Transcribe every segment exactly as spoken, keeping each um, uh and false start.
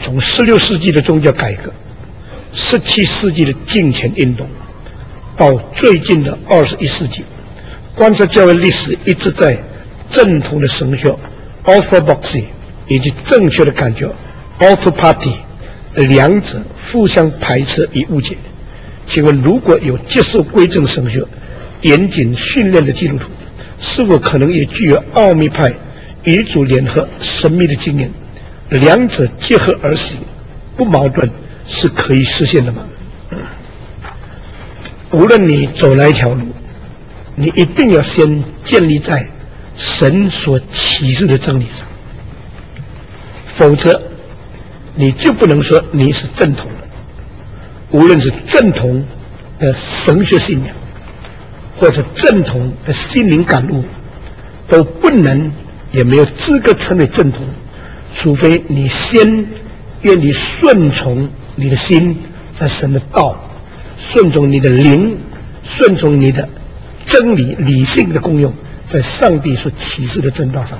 从十六世纪的宗教改革、十七世纪的敬虔运动，到最近的二十一世纪，观察教会历史一直在正统的神学 orthodoxy 以及正确的感觉 orthopathy 的两者互相排斥与误解。请问，如果有接受归正神学严谨训练的基督徒，是否可能也具有奥秘派与主联合神秘的经验？两者结合而行，不矛盾，是可以实现的吗？无论你走哪一条路，你一定要先建立在神所启示的真理上，否则你就不能说你是正统的。无论是正统的神学信仰，或是正统的心灵感悟，都不能也没有资格成为正统，除非你先愿意顺从你的心在神的道，顺从你的灵，顺从你的真理理性的功用，在上帝所启示的正道上。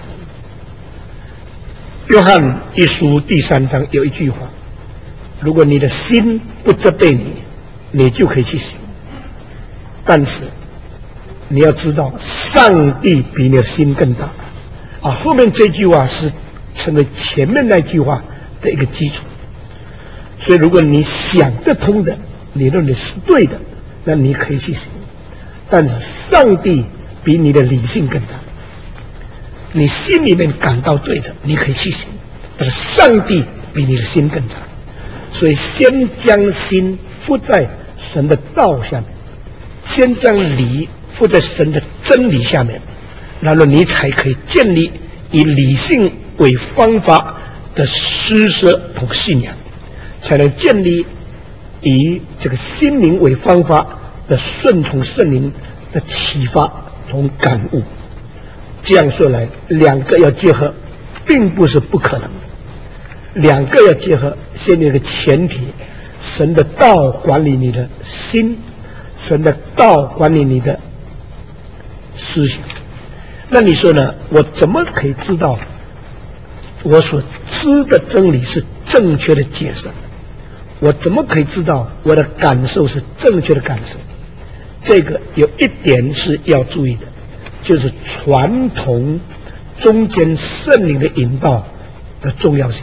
约翰一书第三章有一句话，如果你的心不责备你，你就可以去行。但是你要知道，上帝比你的心更大啊！后面这句话是成为前面那句话的一个基础。所以如果你想得通的，你认为是对的，那你可以去行。但是上帝比你的理性更大，你心里面感到对的，你可以去行，但是上帝比你的心更大。所以先将心附在神的道下面，先将理附在神的真理下面，然后你才可以建立以理性为方法的施舍同信仰，才能建立以这个心灵为方法的顺从圣灵的启发同感悟。这样说来，两个要结合并不是不可能，两个要结合先有一个前提，神的道管理你的心，神的道管理你的思想。那你说呢？我怎么可以知道我所知的真理是正确的解释？我怎么可以知道我的感受是正确的感受？这个有一点是要注意的，就是传统中间圣灵的引导的重要性，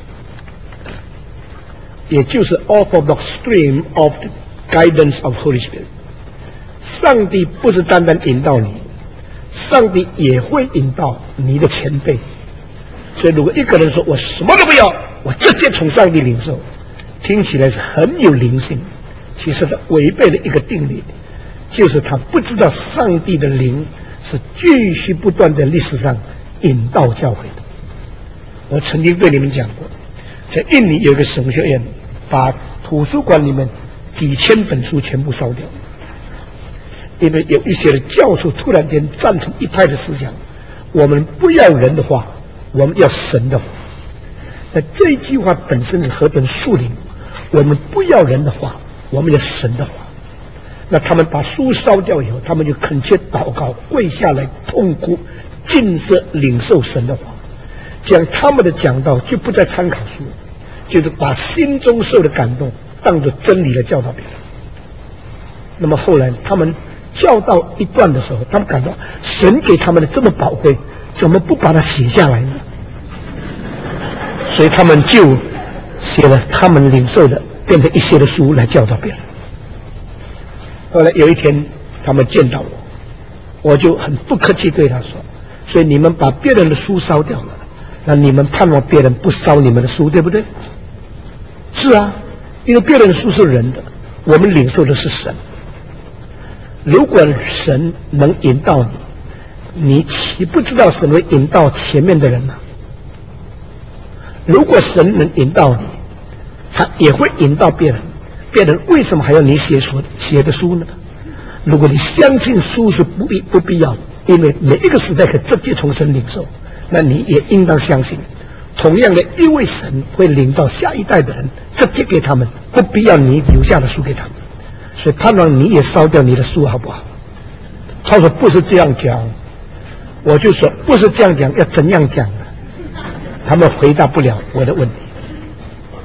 也就是 orthodox stream of the guidance of Holy Spirit。 上帝不是单单引导你，上帝也会引导你的前辈。所以如果一个人说我什么都不要，我直接从上帝领受，听起来是很有灵性，其实他违背了一个定律，就是他不知道上帝的灵是继续不断在历史上引导教会的。我曾经对你们讲过，在印尼有一个神学院，把图书馆里面几千本书全部烧掉，因为有一些的教授突然间赞成一派的思想，我们不要人的话，我们要神的话。那这句话本身是何等树灵，我们不要人的话，我们要神的话。那他们把书烧掉以后，他们就恳切祷告，跪下来痛哭，尽责领受神的话。这样他们的讲道就不再参考书，就是把心中受的感动当作真理来教导别人。那么后来他们教导一段的时候，他们感到神给他们的这么宝贵，怎么不把它写下来呢？所以他们就写了他们领受的，变成一些的书来教导别人。后来有一天他们见到我，我就很不客气对他说，所以你们把别人的书烧掉了，那你们盼望别人不烧你们的书，对不对？是啊，因为别人的书是人的，我们领受的是神。如果神能引导你，你岂不知道神会引导前面的人呢？如果神能引导你，他也会引导别人，别人为什么还要你写所写的书呢？如果你相信书是不必不必要，因为每一个时代可以直接从神领受，那你也应当相信，同样的，因为神会领到下一代的人，直接给他们，不必要你留下的书给他们。所以盼望你也烧掉你的书，好不好？他说不是这样讲，我就说不是这样讲，要怎样讲呢？他们回答不了我的问题。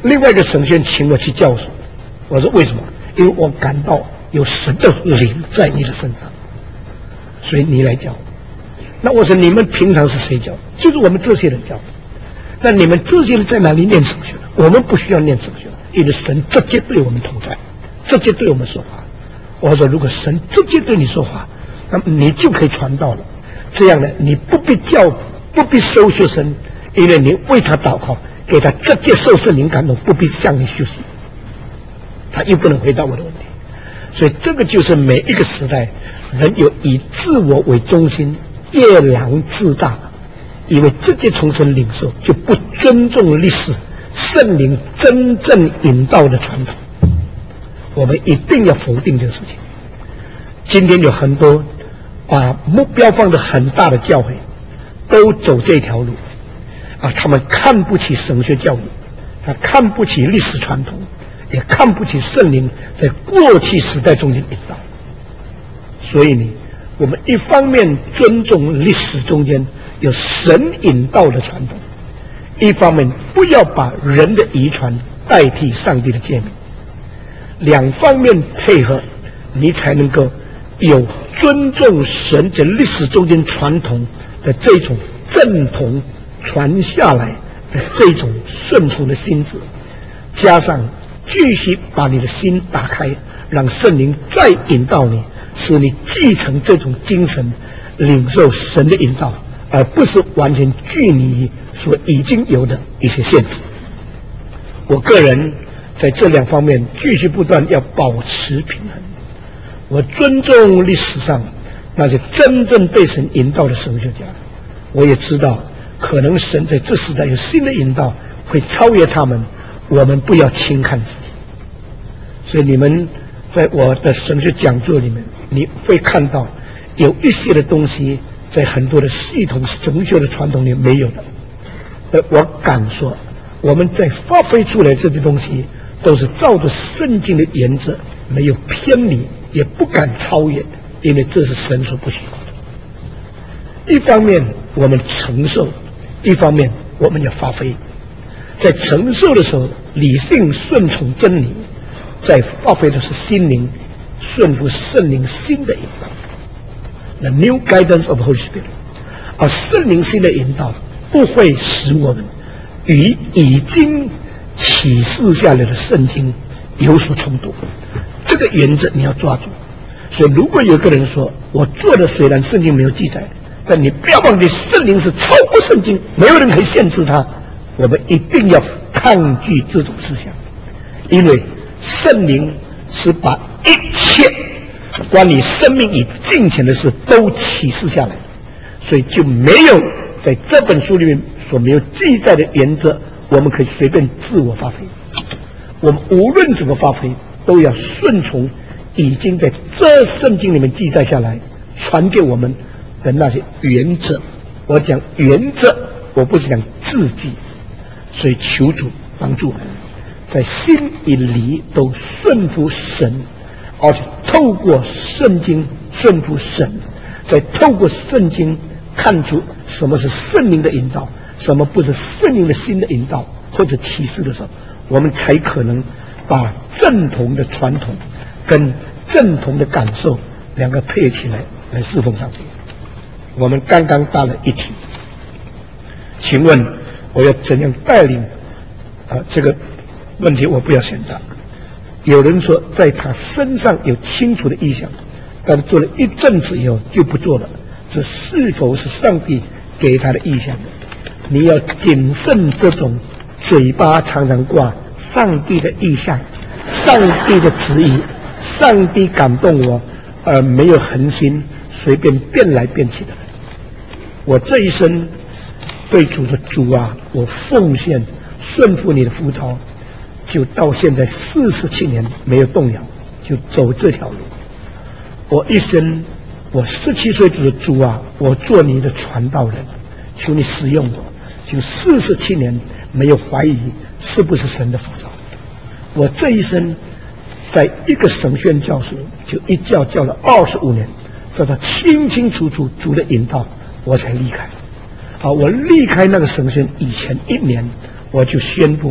另外一个神学请我去教书，我说为什么？因为我感到有神的灵在你的身上，所以你来教。那我说你们平常是谁教？就是我们这些人教的。那你们这些人在哪里念神学？我们不需要念神学，因为神直接对我们同在，直接对我们说话。我说如果神直接对你说话，那么你就可以传道了。这样呢，你不必教，不必收学生，因为你为他祷告，给他直接受圣灵感动，不必向你学习。他又不能回答我的问题。所以这个就是每一个时代人有以自我为中心、夜郎自大，以为直接从神领受，就不尊重历史圣灵真正引导的传统。我们一定要否定这个事情。今天有很多把目标放得很大的教会都走这条路啊，他们看不起神学教育，他看不起历史传统，也看不起圣灵在过去时代中间引导。所以呢，我们一方面尊重历史中间有神引导的传统，一方面不要把人的遗传代替上帝的诫命，两方面配合，你才能够有尊重神在历史中间传统的这种正统传下来的这种顺从的心智，加上继续把你的心打开，让圣灵再引导你，使你继承这种精神，领受神的引导，而不是完全拘泥于所已经有的一些限制。我个人在这两方面继续不断要保持平衡。我尊重历史上那些真正被神引导的神学家，我也知道可能神在这时代有新的引导会超越他们，我们不要轻看自己。所以你们在我的神学讲座里面，你会看到有一些的东西在很多的系统神学的传统里没有的。呃，我敢说我们在发挥出来这些东西都是照着圣经的原则，没有偏离，也不敢超越，因为这是神所不许的。一方面我们承受，一方面我们要发挥。在承受的时候，理性顺从真理；在发挥的是心灵顺服圣灵新的引导。The new guidance of Holy Spirit， 而圣灵新的引导不会使我们与已经启示下来的圣经有所冲突，这个原则你要抓住。所以如果有个人说我做的虽然圣经没有记载，但你不要忘记圣灵是超过圣经，没有人可以限制它。我们一定要抗拒这种思想，因为圣灵是把一切关于生命与金钱的事都启示下来，所以就没有在这本书里面所没有记载的原则，我们可以随便自我发挥。我们无论怎么发挥，都要顺从已经在这圣经里面记载下来传给我们的那些原则。我讲原则，我不是讲字句。所以求主帮助我们，在心与理都顺服神，而且透过圣经顺服神，再透过圣经看出什么是圣灵的引导，什么不是圣灵的新的引导或者启示的时候，我们才可能把正统的传统跟正统的感受两个配起来来侍奉上帝。我们刚刚答了一题，请问我要怎样带领啊？这个问题我不要先答。有人说在他身上有清楚的意向，但是做了一阵子以后就不做了，这是否是上帝给他的意向？你要谨慎这种嘴巴常常挂上帝的意向、上帝的旨意、上帝感动我，而没有恒心，随便变来变去的人。我这一生对主说，主啊，我奉献顺服你的呼召，就到现在四十七年没有动摇，就走这条路。我一生，我十七岁就说，主啊，我做你的传道人，求你使用我，就四十七年没有怀疑是不是神的呼召。我这一生在一个神学院教书，就一教教了二十五年，直到清清楚楚主的引导，我才离开。啊，我离开那个神学院以前一年，我就宣布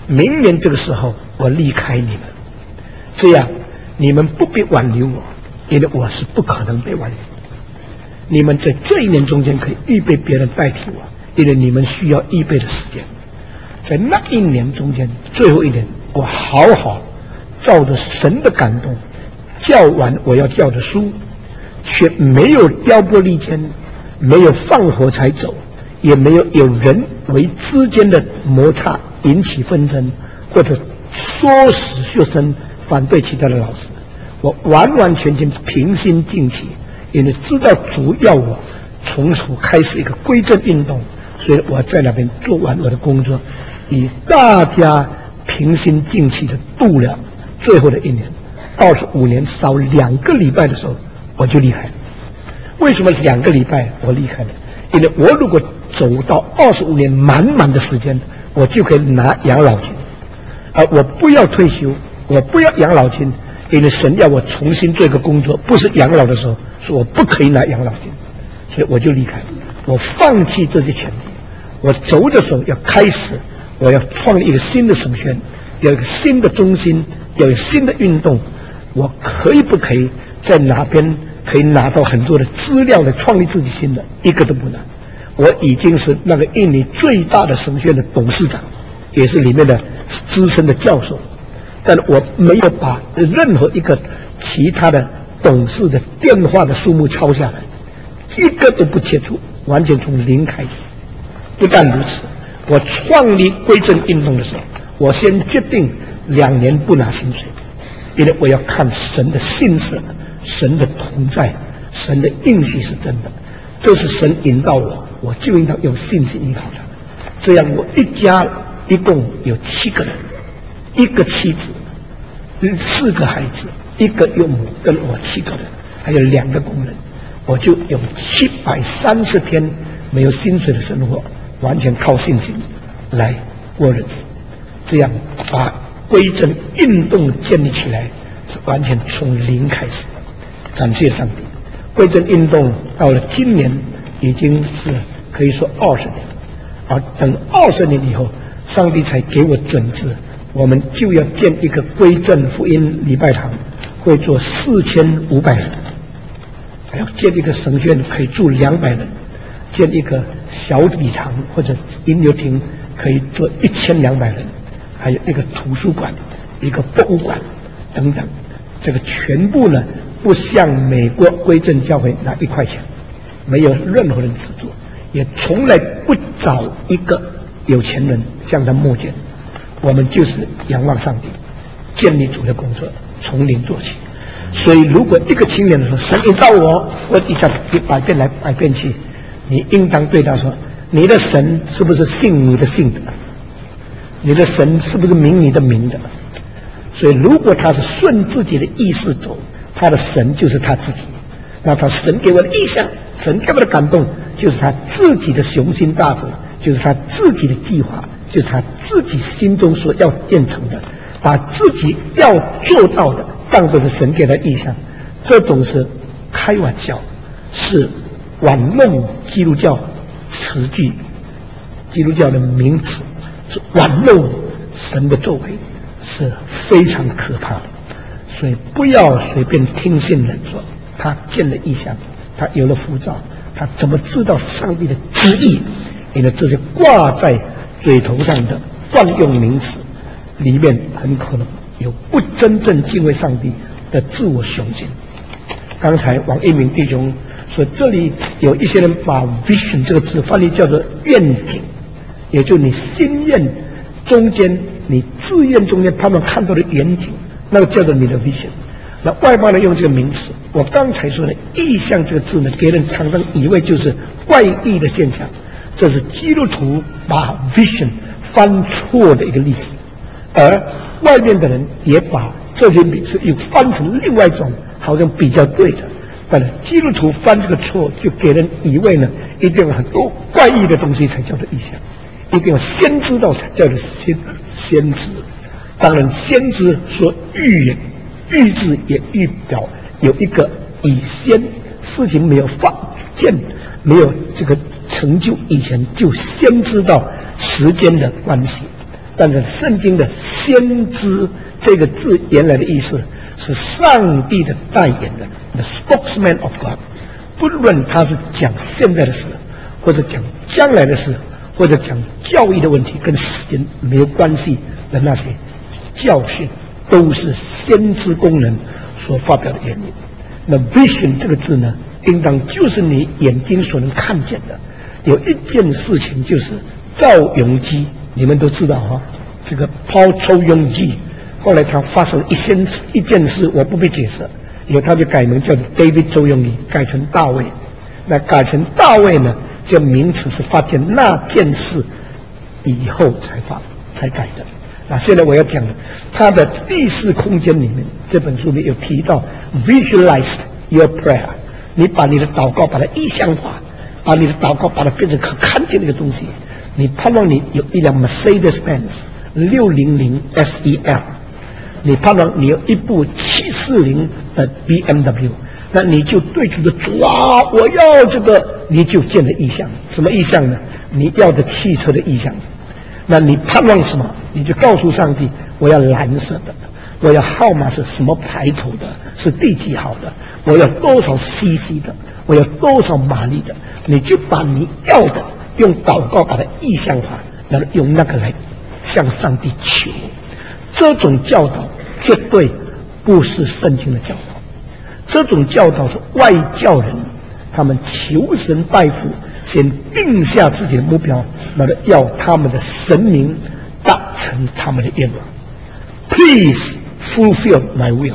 明年这个时候我离开你们，这样你们不必挽留我，因为我是不可能被挽留。你们在这一年中间可以预备别人代替我，因为你们需要预备的时间。在那一年中间，最后一年，我好好照着神的感动教完我要教的书，却没有挑拨离间，没有放火才走，也没有有人为之间的摩擦引起纷争，或者唆使学生反对其他的老师。我完完全全平心静气，因为知道主要我从此开始一个归正运动，所以我在那边做完我的工作，以大家平心静气的度了最后的一年。二十五年少两个礼拜的时候，我就离开了。为什么两个礼拜我离开了？因为我如果走到二十五年满满的时间，我就可以拿养老金，而我不要退休，我不要养老金，因为神要我重新做一个工作，不是养老的时候，说我不可以拿养老金，所以我就离开了。我放弃这些权利，我走的时候要开始，我要创立一个新的神学，有一个新的中心，有一个新的运动。我可以不可以在哪边可以拿到很多的资料来创立自己新的？一个都不难。我已经是那个印尼最大的神学院的董事长，也是里面的资深的教授，但我没有把任何一个其他的董事的电话的数目抄下来，一个都不接触，完全从零开始。不但如此，我创立归正运动的时候，我先决定两年不拿薪水，因为我要看神的信实，神的同在，神的应许是真的，这是神引导我，我就应当用信心依靠他。这样我一家一共有七个人，一个妻子，四个孩子，一个岳母跟我七个人，还有两个工人，我就有七百三十天没有薪水的生活，完全靠信心来过日子。这样把归正运动建立起来，是完全从零开始的。感谢上帝，归正运动到了今年已经是可以说二十年，而等二十年以后，上帝才给我准旨，我们就要建一个归正福音礼拜堂，会做四千五百人，还要建一个神学院可以住两百人，建一个小礼堂或者音乐厅可以做一千两百人，还有一个图书馆，一个博物馆等等。这个全部呢，不向美国归正教会拿一块钱，没有任何人资助，也从来不找一个有钱人向他募捐。我们就是仰望上帝，建立主的工作，从零做起。所以如果一个青年说神引导我，我一下百变来百变去，你应当对他说，你的神是不是信你的信的？你的神是不是明你的明的？所以如果他是顺自己的意识走，他的神就是他自己。那他神给我的意向，神给我的感动，就是他自己的雄心大志，就是他自己的计划，就是他自己心中所要变成的，把自己要做到的当作是神给他意向。这种是开玩笑，是玩弄基督教词句，基督教的名词，是玩弄神的作为，是非常可怕的。所以不要随便听信人说他见了异象，他有了符咒，他怎么知道上帝的旨意？因为这些挂在嘴头上的惯用名词里面，很可能有不真正敬畏上帝的自我雄心。刚才王一鸣弟兄说，这里有一些人把 vision 这个字翻译叫做愿景，也就是你心愿中间，你志愿中间他们看到的远景，那个叫做你的 vision。那外邦人用这个名词，我刚才说的异象这个字呢，给人常常以为就是怪异的现象，这是基督徒把 vision 翻错的一个例子，而外面的人也把这些名词又翻成另外一种好像比较对的，但是基督徒翻这个错，就给人以为呢，一定有很多怪异的东西才叫做异象，一定要先知道才叫做先先知。当然，先知说预言，预知也预表有一个以先事情没有发现、没有这个成就以前，就先知道时间的关系。 但是圣经的先知这个字原来的意思是上帝的代言人 ，the spokesman of God。不论他是讲现在的事，或者讲将来的事，或者讲教育的问题，跟时间没有关系的那些教训，都是先知工人所发表的言语。那 vision 这个字呢，应当就是你眼睛所能看见的。有一件事情就是赵永基，你们都知道哈，这个抛抽永基，后来他发生一件一件事，我不必解释，以后他就改名叫 David 周永基，改成大卫。那改成大卫呢，这名词是发现那件事以后才发才改的。那现在我要讲的，他的第四空间里面，这本书里有提到 visualize your prayer， 你把你的祷告把它意象化，把你的祷告把它变成可看见的一个东西。你盼望你有一辆 Mercedes-Benz 六零零 S E L， 你盼望你有一部七四零的 B M W， 那你就对主的主啊，我要这个，你就见了意象。什么意象呢？你要的汽车的意象。那你盼望什么？你就告诉上帝，我要蓝色的，我要号码是什么牌头的，是第几号的，我要多少 C C 的，我要多少马力的，你就把你要的用祷告把它意象化，然后用那个来向上帝求。这种教导绝对不是圣经的教导，这种教导是外教人他们求神拜佛，先定下自己的目标，然后要他们的神明达成他们的愿望。Please fulfill my will.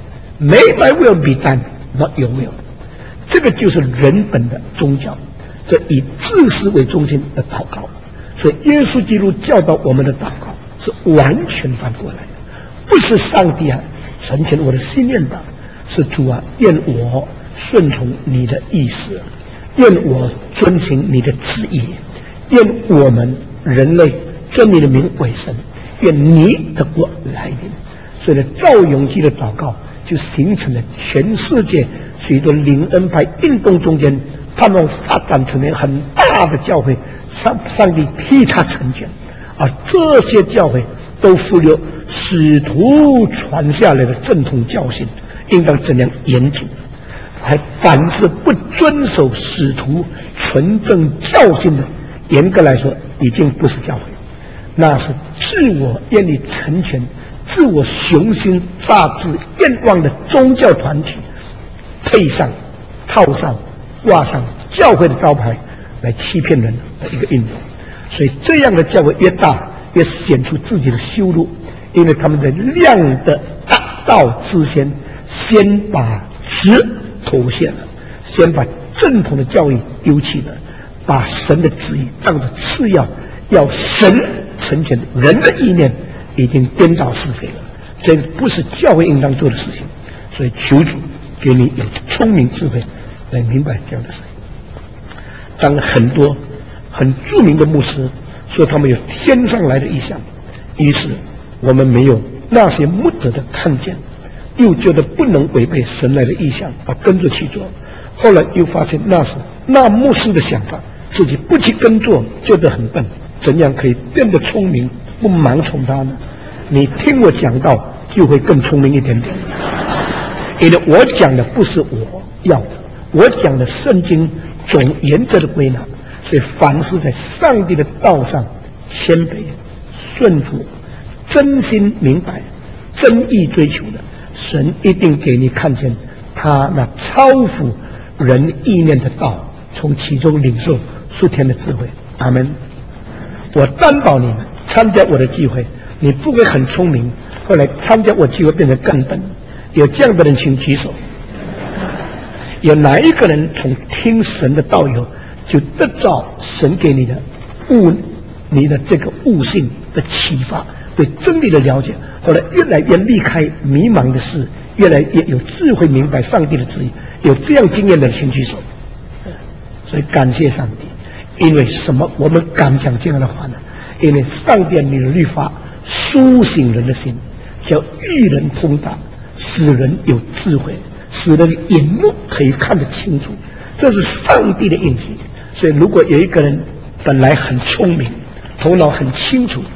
May my will be done, not your will. 这个就是人本的宗教，这以自私为中心的祷告。所以耶稣基督教导我们的祷告是完全反过来的，不是上帝啊成全我的心愿吧，是主啊，愿我顺从你的意思，愿我遵行你的旨意，愿我们人类尊你的名为神，愿你的国来临。所以呢，赵永基的祷告就形成了全世界许多灵恩派运动中间，他们发展成为很大的教会，上上帝替他成全，而这些教会都负有使徒传下来的正统教训，应当怎样严谨。还凡是不遵守使徒纯正教训的，严格来说已经不是教会，那是自我愿意成全、自我雄心大志愿望的宗教团体，配上、套上、挂上教会的招牌来欺骗人的一个运动。所以这样的教会越大，越显出自己的羞辱，因为他们在量的大道之先，先把直妥协了，先把正统的教义丢弃了，把神的旨意当作次要，要神成全人的意念，已经颠倒是非了。这不是教会应当做的事情。所以求主给你有聪明智慧来明白这样的事情。当很多很著名的牧师说他们有天上来的意象，于是我们没有那些牧者的看见，又觉得不能违背神来的意象，而跟着去做。后来又发现那是那牧师的想法，自己不去跟做，觉得很笨，怎样可以变得聪明，不盲从他呢？你听我讲道，就会更聪明一点点。因为我讲的不是我要的，我讲的圣经总原则的归纳。所以凡是在上帝的道上谦卑、顺服、真心明白、真意追求的，神一定给你看见他那超乎人意念的道，从其中领受属天的智慧。阿们。我担保你们参加我的聚会，你不会很聪明，后来参加我聚会变得更笨。有这样的人请举手。有哪一个人从听神的道以后，就得到神给你的悟，你的这个悟性的启发，对真理的了解，后来越来越离开迷茫的事，越来越有智慧明白上帝的旨意。有这样经验的人请举手。所以感谢上帝，因为什么？我们敢讲这样的话呢？因为上帝你的律法苏醒人的心，叫育人通达，使人有智慧，使人眼目可以看得清楚，这是上帝的应许。所以如果有一个人本来很聪明，头脑很清楚，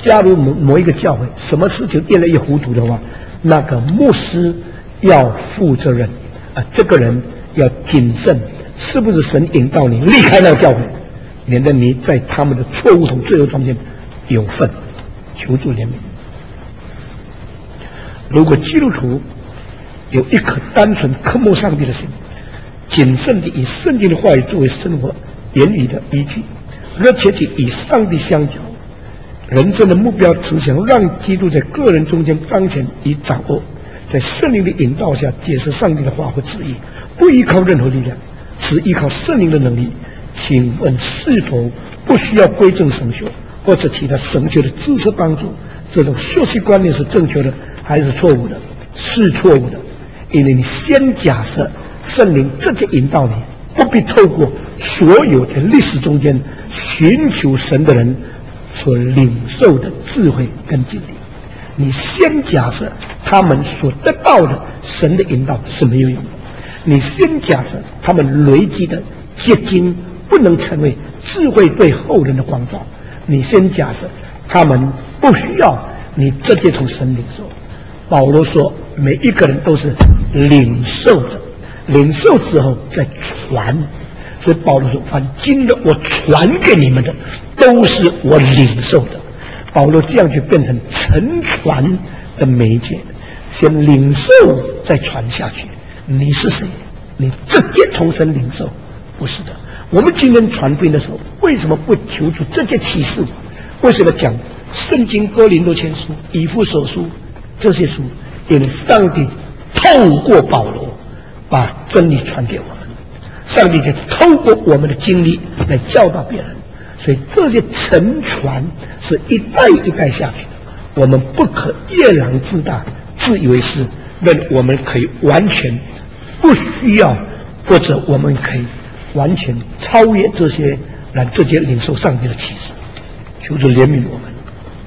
加入某某一个教会，什么事情越来越糊涂的话，那个牧师要负责任啊，这个人要谨慎，是不是神引导你离开那个教会，免得你在他们的错误同罪恶中间有份，求助怜悯。如果基督徒有一颗单纯渴慕上帝的心，谨慎地以圣经的话语作为生活言语的依据，热切地与上帝相交，人生的目标只想让基督在个人中间彰显与掌握，在圣灵的引导下解释上帝的话或旨意，不依靠任何力量，只依靠圣灵的能力。请问是否不需要归正神学或者其他神学的知识帮助？这种学习观念是正确的还是错误的？是错误的，因为你先假设圣灵直接引导你，不必透过所有在历史中间寻求神的人所领受的智慧跟经历。你先假设他们所得到的神的引导是没有用的，你先假设他们累积的结晶不能成为智慧对后人的光照，你先假设他们不需要你直接从神领受。保罗说每一个人都是领受的，领受之后再传，所以保罗说凡今的我传给你们的都是我领受的。保罗这样就变成承传的媒介，先领受再传下去。你是谁？你直接从神领受？不是的。我们今天传福音的时候，为什么不求出这些启示？为什么讲圣经、哥林多前书、以弗所书这些书？因为上帝透过保罗把真理传给我们，上帝就透过我们的经历来教导别人，所以这些承传是一代一代下去的。我们不可夜郎自大，自以为是，认我们可以完全不需要，或者我们可以完全超越这些来直接领受上帝的启示。求主怜悯我们。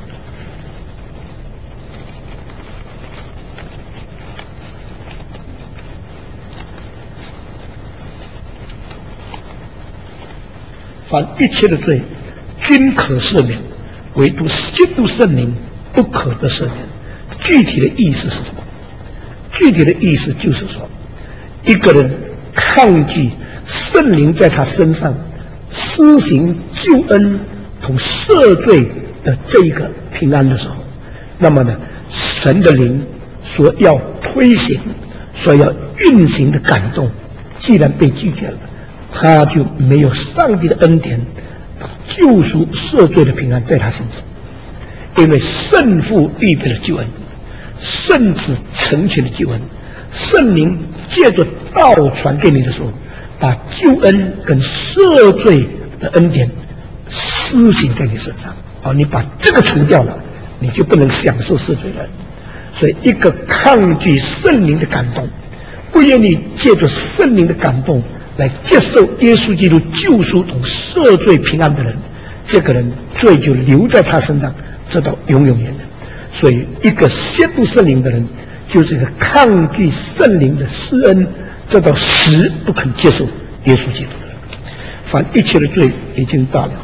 凡一切的罪均可赦免，唯独基督圣灵不可得赦免。具体的意思是什么？具体的意思就是说，一个人抗拒圣灵在他身上施行救恩同赦罪的这一个平安的时候，那么呢，神的灵所要推行、所要运行的感动，既然被拒绝了，他就没有上帝的恩典、救赎、赦罪的平安在他身上。因为圣父预备了救恩，圣子成全了救恩，圣灵借着道传给你的时候，把救恩跟赦罪的恩典施行在你身上。好，你把这个除掉了，你就不能享受赦罪了。所以一个抗拒圣灵的感动，不愿意借着圣灵的感动来接受耶稣基督救赎同赦罪平安的人，这个人罪就留在他身上，直到永永远远。所以一个亵渎圣灵的人，就是一个抗拒圣灵的施恩，直到死不肯接受耶稣基督的人。凡一切的罪已经大了。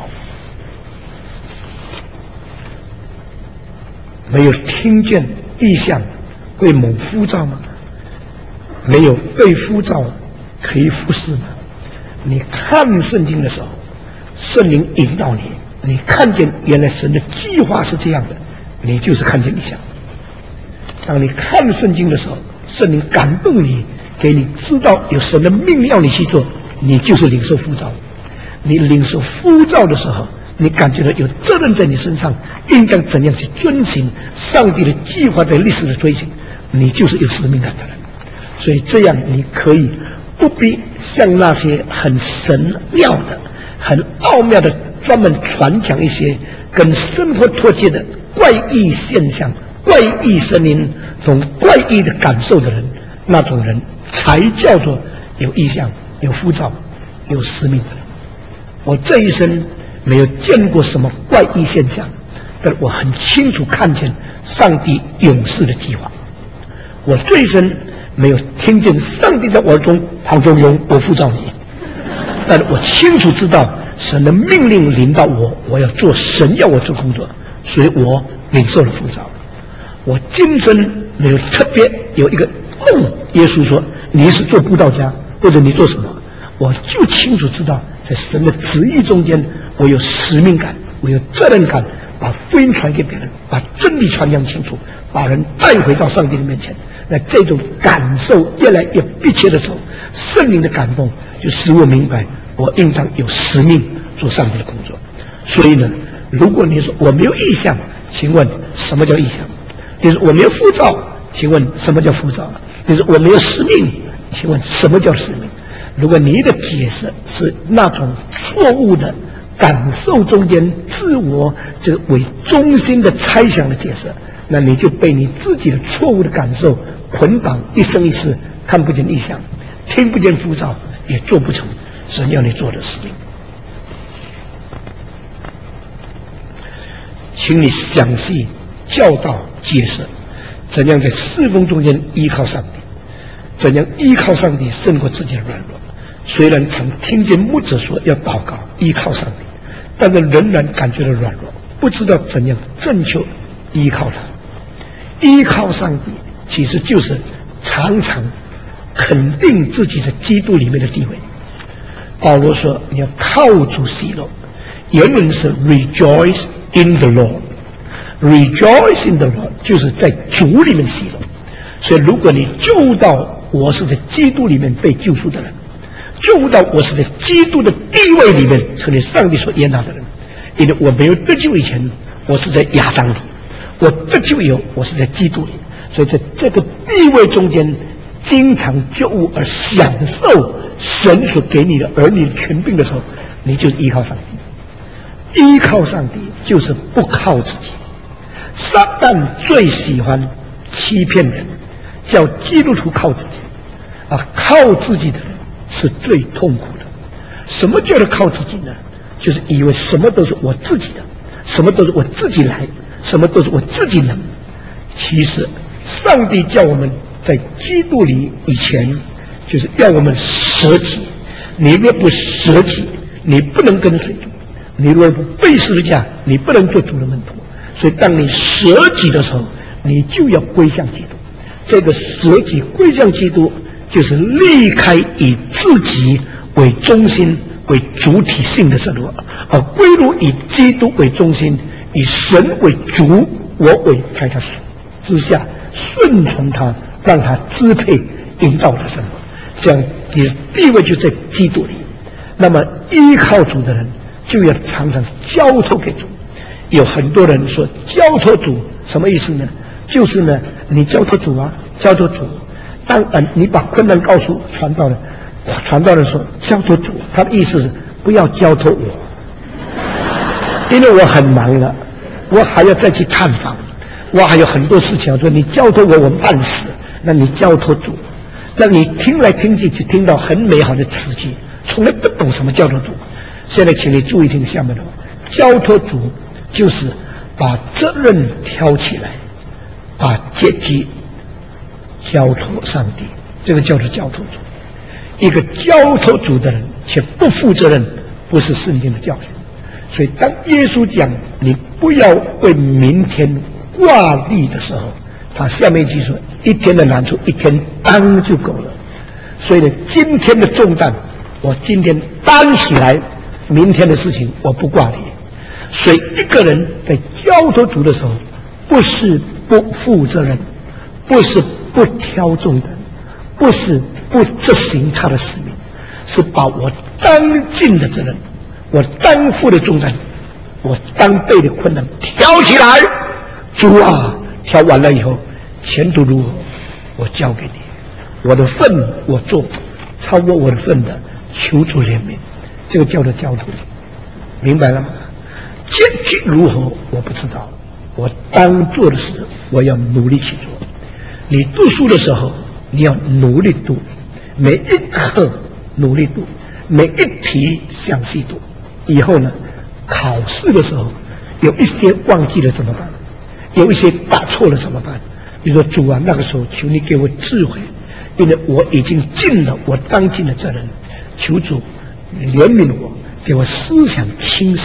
没有听见异象会蒙呼召吗？没有被呼召可以服侍吗？你看圣经的时候，圣灵引导你，你看见原来神的计划是这样的，你就是看见异象。当你看圣经的时候，圣灵感动你，给你知道有神的命令要你去做，你就是领受呼召。你领受呼召的时候，你感觉到有责任在你身上，应该怎样去遵行上帝的计划在历史的推行，你就是有使命感的人。所以这样你可以不必像那些很神妙的、很奥妙的专门传讲一些跟生活脱节的怪异现象、怪异声音同怪异的感受的人，那种人才叫做有意向、有呼召、有使命的人。我这一生没有见过什么怪异现象，但我很清楚看见上帝永世的计划。我这一生没有听见上帝在我耳中黄忠荣，我呼召你，但我清楚知道神的命令临到我，我要做神要我做工作， 所以我领受了呼召。我今生没有特别有一个梦，耶稣说你是做布道家，或者你做什么，我就清楚知道，在神的旨意中间，我有使命感，我有责任感，把福音传给别人，把真理传讲清楚，把人带回到上帝的面前。那这种感受越来越迫切的时候，圣灵的感动就使我明白，我应当有使命做上帝的工作。所以呢，如果你说我没有意向，请问什么叫意向？你说我没有呼召，请问什么叫呼召？你说我没有使命，请问什么叫使命？如果你的解释是那种错误的感受中间自我这个为中心的猜想的解释，那你就被你自己的错误的感受捆绑一生一世，看不见意象，听不见呼召，也做不成神要你做的事情。请你详细教导解释怎样在侍奉中间依靠上帝，怎样依靠上帝胜过自己的软弱。虽然常听见牧者说要祷告依靠上帝，但是仍然感觉到软弱，不知道怎样正确依靠他。依靠上帝其实就是常常肯定自己在基督里面的地位。保罗说你要靠主喜乐，原文是 rejoice in the Lord， rejoice in the Lord 就是在主里面喜乐。所以如果你就到我是在基督里面被救赎的人，就到我是在基督的地位里面成为上帝所悦纳的人，因为我没有得救以前我是在亚当里，我得救以后我是在基督里，所以在这个地位中间经常觉悟而享受神所给你的儿女的权柄的时候，你就是依靠上帝。依靠上帝就是不靠自己。撒旦最喜欢欺骗人，叫基督徒靠自己，啊，靠自己的人是最痛苦的。什么叫做靠自己呢？就是以为什么都是我自己的，什么都是我自己来，什么都是我自己能。其实上帝叫我们在基督里以前，就是要我们舍己。你若不舍己，你不能跟随主；你若不背十字架，你不能做主的门徒。所以当你舍己的时候，你就要归向基督。这个舍己归向基督，就是离开以自己为中心为主体性的生活，而归入以基督为中心，以神为主，我为在他之下顺从他，让他支配营造的生活。这样你的地位就在基督里。那么依靠主的人就要常常交托给主。有很多人说交托主什么意思呢？就是呢，你交托主啊，交托主。当然你把困难告诉传道人，传道人说交托主，他的意思是不要交托我，因为我很忙了，我还要再去探访，我还有很多事情要做，你交托我我办事，那你交托主。那你听来听去就听到很美好的词句，从来不懂什么交托主。现在请你注意听下面的话，交托主就是把责任挑起来，把结局交托上帝，这个叫做交托主。一个交托主的人却不负责任，不是圣经的教训。所以当耶稣讲你不要为明天挂虑的时候，他下面一句说一天的难处一天担就够了。所以呢，今天的重担我今天担起来，明天的事情我不挂虑。所以一个人在交托主的时候，不是不负责任，不是不挑重担，不是不执行他的使命，是把我当尽的责任，我担负的重担，我当背的困难挑起来。主啊，挑完了以后前途如何我交给你，我的份我做，超过我的份的求主怜悯。这个叫做交托，明白了吗？结局如何我不知道，我当做的事我要努力去做。你读书的时候你要努力读，每一课努力读，每一题详细读。以后呢，考试的时候有一些忘记了怎么办，有一些打错了怎么办？你说主啊，那个时候求你给我智慧，因为我已经尽了我当尽的责任，求主怜悯我，给我思想清晰，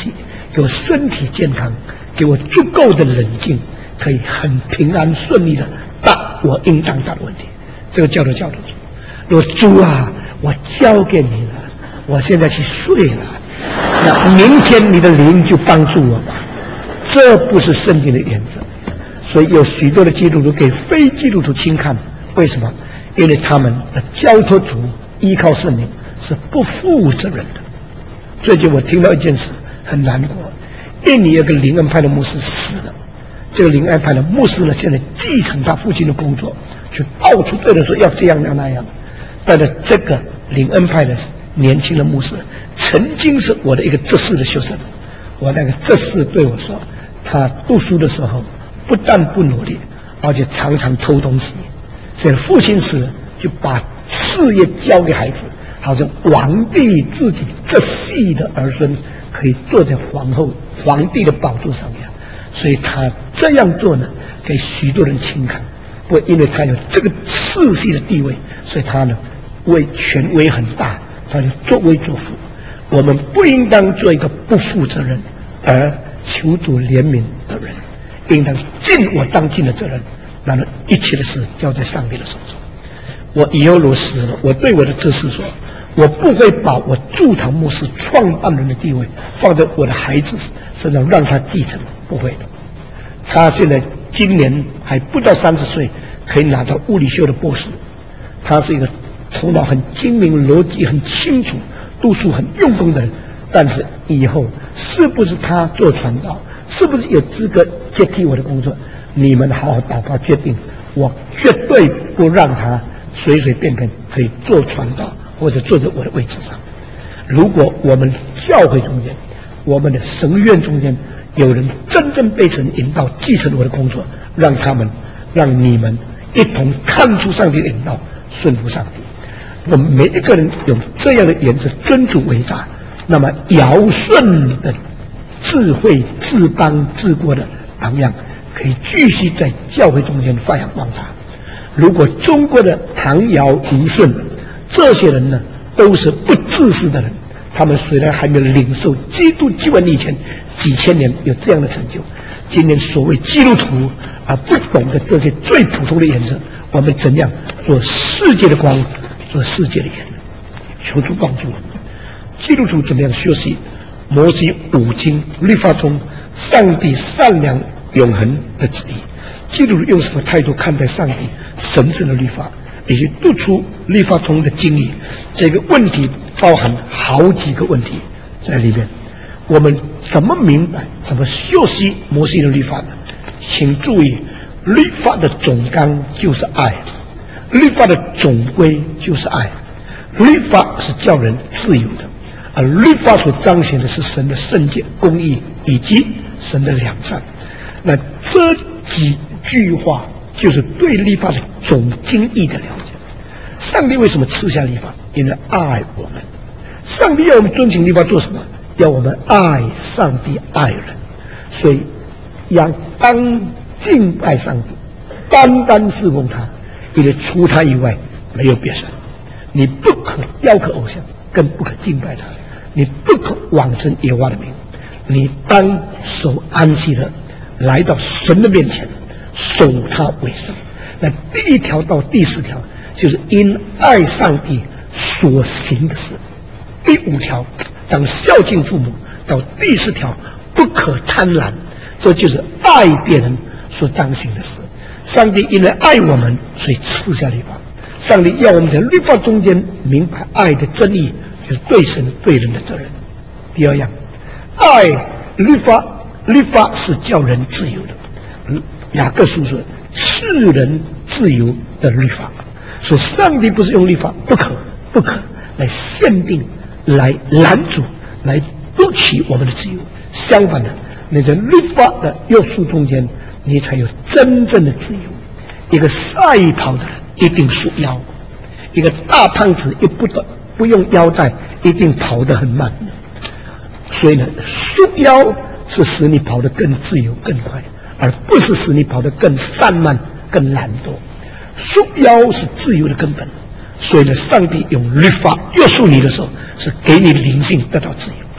给我身体健康，给我足够的冷静，可以很平安顺利的答我应当答的问题。这个叫做叫做主。有主啊，我交给你了，我现在去睡了，那明天你的灵就帮助我吧。这不是圣经的原则，所以有许多的基督徒给非基督徒轻看。为什么？因为他们的交托主依靠圣灵是不负责任的。最近我听到一件事很难过，印尼有个灵恩派的牧师死了，这个灵恩派的牧师呢，现在继承他父亲的工作，去到处对人说要这样要那样。但是这个灵恩派的年轻的牧师曾经是我的一个执事的学生，我那个执事对我说，他读书的时候不但不努力，而且常常偷东西，所以父亲死了就把事业交给孩子，好像皇帝自己这系的儿孙可以坐在皇后皇帝的宝座上一样。所以他这样做呢，给许多人轻看。不过因为他有这个世系的地位，所以他呢为权威很大，他就作威作福。我们不应当做一个不负责任而求主怜悯的人，应当尽我当尽的责任，然后一切的事交在上帝的手中。我以后如死了，我对我的执事说，我不会把我驻堂牧师创办人的地位放在我的孩子身上让他继承，不会的。他现在今年还不到三十岁，可以拿到物理修的博士。他是一个头脑很精明、逻辑很清楚、读书很用功的人。但是以后是不是他做传道，是不是有资格接替我的工作，你们好好祷告决定。我绝对不让他随随便便可以做传道或者坐在我的位置上。如果我们教会中间，我们的神院中间有人真正被神引导继承我的工作，让他们让你们一同看出上帝的引导，顺服上帝。我们每一个人有这样的原则，尊主为大，那么尧舜的智慧治邦治国的榜样可以继续在教会中间发扬光大。如果中国的唐尧虞舜这些人呢，都是不自私的人，他们虽然还没有领受基督救恩以前几千年有这样的成就，今天所谓基督徒啊，不懂得这些最普通的原则，我们怎样做世界的光，做世界的盐？求主帮助我们。基督徒怎么样学习摩西五经律法中上帝善良永恒的旨意？基督徒用什么态度看待上帝神圣的律法，以及读出律法中的经义？这个问题包含好几个问题在里面。我们怎么明白怎么学习摩西的律法呢？请注意，律法的总纲就是爱，律法的总归就是爱。律法是叫人自由的，而律法所彰显的是神的圣洁、公义以及神的良善。那这几句话就是对律法的总经义的了解。上帝为什么赐下律法？因为爱我们。上帝要我们遵行律法做什么？要我们爱上帝，爱人。所以要当敬拜上帝，单单侍奉他，因为除他以外没有别神。你不可雕刻偶像，更不可敬拜他，你不可妄称耶和华的名。你当守安息日，来到神的面前，守他为圣。那第一条到第四条就是因爱上帝所行的事。第五条当孝敬父母，到第四条不可贪婪，这就是爱别人所当行的事。上帝因为爱我们，所以赐下律法。上帝要我们在律法中间明白爱的真义，就是对神对人的责任。第二样，爱律法，律法是叫人自由的。雅各书说赐人自由的律法，所以上帝不是用律法不可不可来限定，来拦阻，来夺取我们的自由。相反的，你在律法的约束中间，你才有真正的自由。一个赛跑的人一定束腰，一个大胖子一不得不用腰带，一定跑得很慢。所以呢，束腰是使你跑得更自由更快，而不是使你跑得更散漫更懒惰。束腰是自由的根本。所以呢，上帝用律法约束你的时候，是给你灵性得到自由。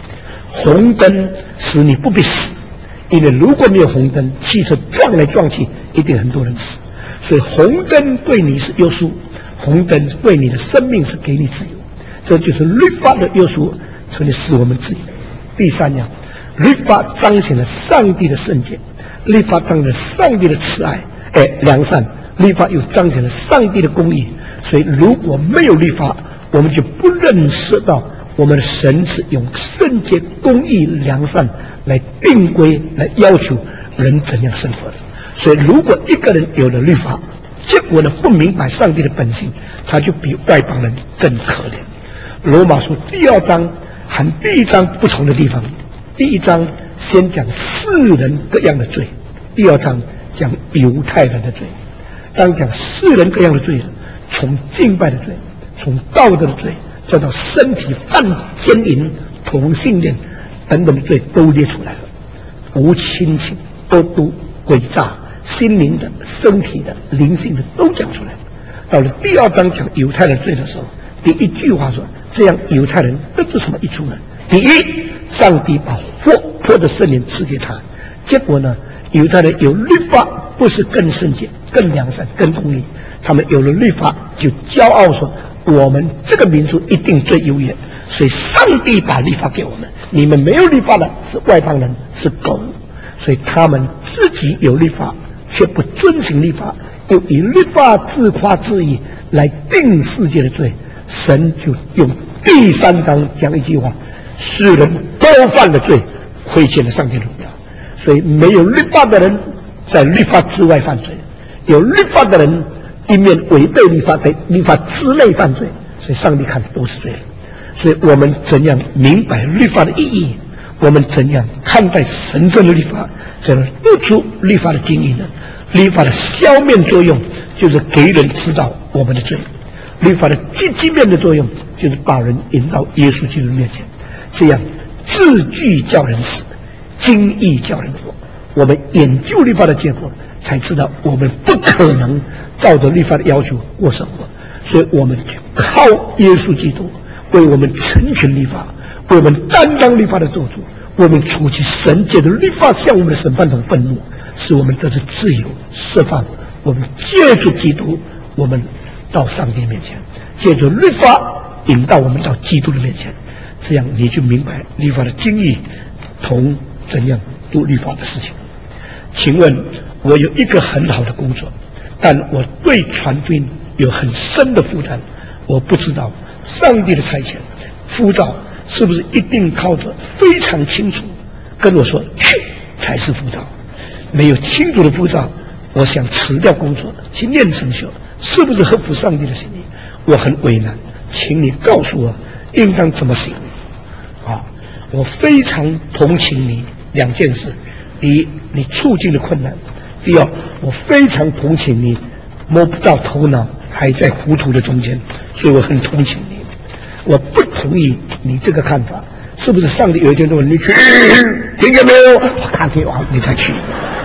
红灯使你不必死，因为如果没有红灯，汽车撞来撞去，一定很多人死。所以红灯对你是约束，红灯对你的生命是给你自由，这就是律法的约束，所以使我们自由。第三样，律法彰显了上帝的圣洁，律法彰显了上帝的慈爱，哎，良善。律法又彰显了上帝的公义，所以如果没有律法，我们就不认识到我们的神是用圣洁、公义、良善来定规、来要求人怎样生活的。所以，如果一个人有了律法，结果呢不明白上帝的本性，他就比外邦人更可怜。罗马书第二章和第一章不同的地方，第一章先讲世人各样的罪，第二章讲犹太人的罪。当讲世人各样的罪，从敬拜的罪，从道德的罪，再到身体犯奸淫、同性恋等等的罪都列出来了，无亲情、恶毒、诡诈、心灵的、身体的、灵性的都讲出来了。到了第二章讲犹太人罪的时候，第一句话说：这样犹太人得出什么益处呢？第一，上帝把活泼的圣灵赐给他，结果呢，犹太人有律法，不是更圣洁、更良善、更公义，他们有了律法就骄傲说我们这个民族一定最优越，所以上帝把律法给我们，你们没有律法的是外邦人，是狗。所以他们自己有律法却不遵行律法，就以律法自夸自义来定世界的罪。神就用第三章讲一句话：世人都犯了罪，亏欠了上帝的荣耀。所以没有律法的人在律法之外犯罪，有律法的人一面违背律法，在律法之内犯罪，所以上帝看都是罪人。所以我们怎样明白律法的意义，我们怎样看待神圣的律法，怎样得出律法的经义呢？律法的消灭作用就是给人知道我们的罪，律法的积极面的作用就是把人引到耶稣基督面前，这样字句叫人死，经义叫人活。我们研究律法的结果，才知道我们不可能照着律法的要求过生活，所以我们靠耶稣基督为我们成全律法，为我们担当律法的咒诅，为我们除去神界的律法向我们的审判同愤怒，使我们得到自由释放。我们借助基督，我们到上帝面前，借助律法引导我们到基督的面前，这样你就明白律法的经义同怎样读律法的事情。请问我有一个很好的工作，但我对传福音有很深的负担，我不知道上帝的差遣呼召是不是一定靠着非常清楚跟我说去才是呼召。没有清楚的呼召，我想辞掉工作去念神学，是不是合乎上帝的心意？我很为难，请你告诉我应当怎么行啊！我非常同情你两件事：第一，你处境的困难；第二，我非常同情你摸不到头脑，还在糊涂的中间，所以我很同情你。我不同意你这个看法，是不是上帝有一天说你去，听见没有？我看听完你才去。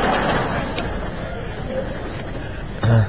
啊，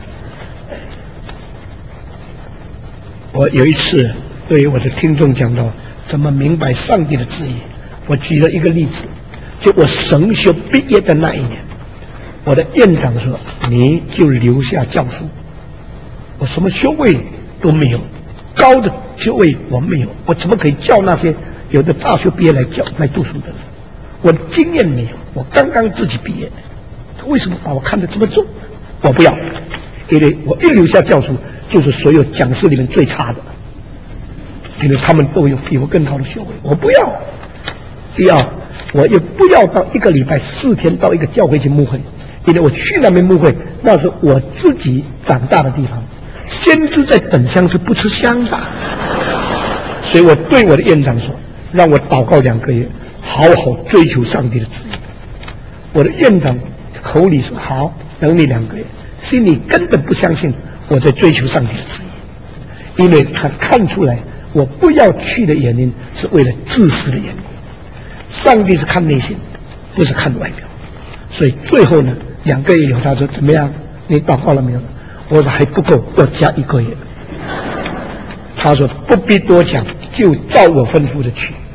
我有一次对于我的听众讲到怎么明白上帝的旨意，我举了一个例子，就我神学毕业的那一年，我的院长说你就留下教书，我什么学位都没有，高的学位我没有，我怎么可以教那些有的大学毕业来教来读书的人？我的经验没有，我刚刚自己毕业，为什么把我看得这么重？我不要，因为我一留下教书，就是所有讲师里面最差的，因为他们都有比我更高的学位，我不要。第二，我也不要到一个礼拜四天到一个教会去牧会，因为我去那边牧会，那是我自己长大的地方，先知在等香是不吃香的。所以我对我的院长说，让我祷告两个月，好好追求上帝的旨意。我的院长口里说好，等你两个月，心里根本不相信我在追求上帝的旨意，因为他看出来我不要去的原因是为了自私的原因。上帝是看内心，不是看外表。所以最后呢，两个月以后他说怎么样？你祷告了没有？我说还不够，要加一个月。他说不必多讲，就照我吩咐的去。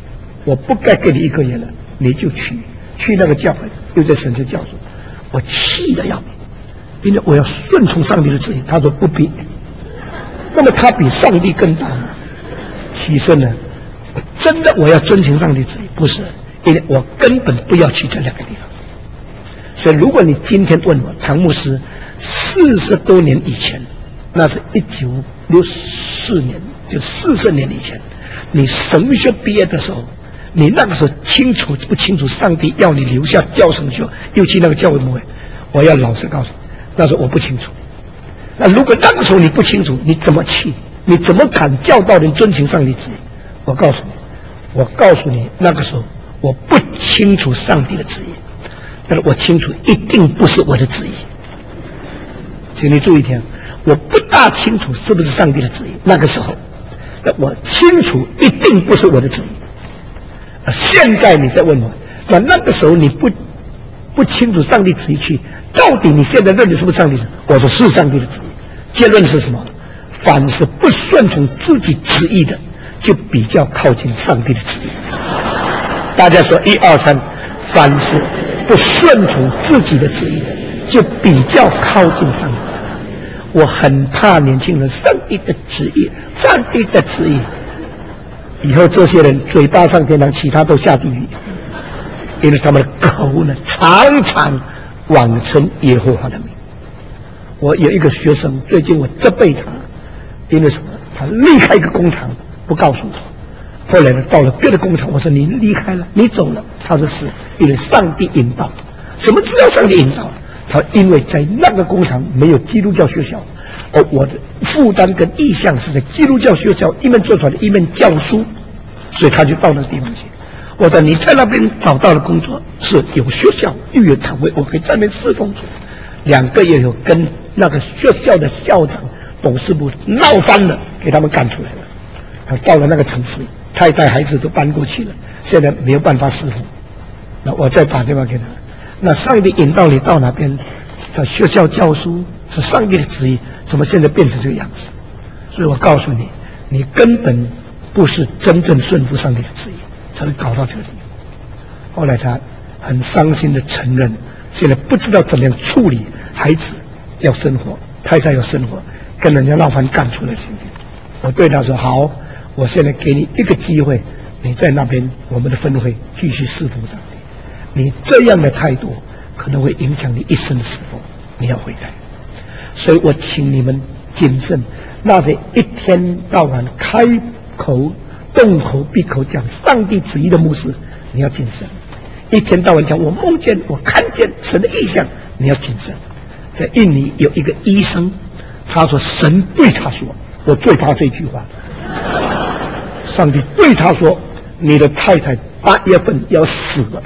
我不该给你一个月了，你就去去那个教会，又在神学教授，我气得要命，因为我要顺从上帝的旨意。他说不必，那么他比上帝更大吗？其实呢，真的我要遵循上帝旨意，不是，因为我根本不要去这两个地方。所以，如果你今天问我，唐牧师四十多年以前，那是一九六四年，就四十年以前，你神学毕业的时候，你那个时候清楚不清楚上帝要你留下教神学，又去那个教会牧会？我要老实告诉你，那时候我不清楚。那如果那个时候你不清楚，你怎么去？你怎么敢教导人遵行上帝旨意？我告诉你，我告诉你，那个时候我不清楚上帝的旨意，但是我清楚一定不是我的旨意。请你注意听，我不大清楚是不是上帝的旨意，那个时候，但我清楚一定不是我的旨意。现在你在问我，那那个时候你不不清楚上帝旨意去，到底你现在认为是不是上帝旨意？我说是上帝的旨意。结论是什么？凡是不顺从自己旨意的，就比较靠近上帝的旨意。大家说一二三，凡是不顺从自己的旨意的，就比较靠近上帝。我很怕年轻人上帝的旨意，上帝的旨意，以后这些人嘴巴上天堂，其他都下地狱，因为他们的口呢常常妄称耶和华的名。我有一个学生，最近我责备他，因为什么？他离开一个工厂不告诉我，后来呢到了别的工厂，我说你离开了，你走了，他说是因为上帝引导。什么知道上帝引导？他因为在那个工厂没有基督教学校，而我的负担跟意向是在基督教学校一面做出来的一面教书，所以他就到那个地方去。我说你在那边找到了工作，是有学校又有岗位，我可以在那边侍奉。两个月有跟那个学校的校长、董事部闹翻了，给他们赶出来了。他到了那个城市，太太孩子都搬过去了，现在没有办法侍奉。那我再打电话给他，那上帝引导你到哪边，在学校教书是上帝的旨意，怎么现在变成这个样子？所以我告诉你，你根本不是真正顺服上帝的旨意，才会搞到这个地方。后来他很伤心的承认，现在不知道怎么样处理孩子要生活，太太要生活，跟人家闹翻干出来今天。我对他说好，我现在给你一个机会，你在那边我们的分会继续侍奉上帝。你这样的态度可能会影响你一生的侍奉，你要悔改。所以我请你们谨慎，那些一天到晚开口动口闭口讲上帝旨意的牧师，你要谨慎。一天到晚讲我梦见我看见神的意象，你要谨慎。在印尼有一个医生，他说神对他说，我最怕这句话，上帝对他说，你的太太八月份要死了。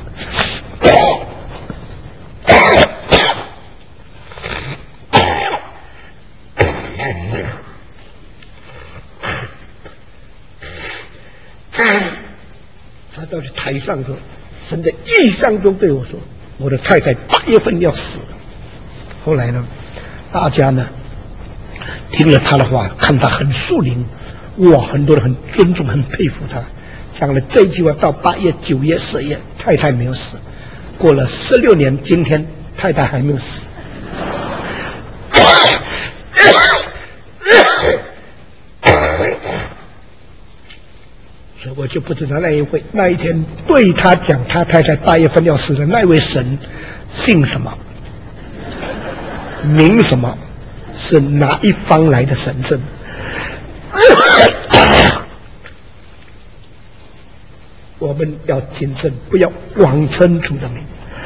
他到去台上说，神的意象中对我说，我的太太八月份要死了。后来呢，大家呢听了他的话，看他很树灵，哇，很多人很尊重很佩服他，讲了这句话到八月九月十月，太太没有死，过了十六年，今天太太还没有死。所以我就不知道那一位那一天对他讲他太太八月份要死的那位神姓什么名什么，是哪一方来的神圣。我们要谨慎，不要妄称主的名。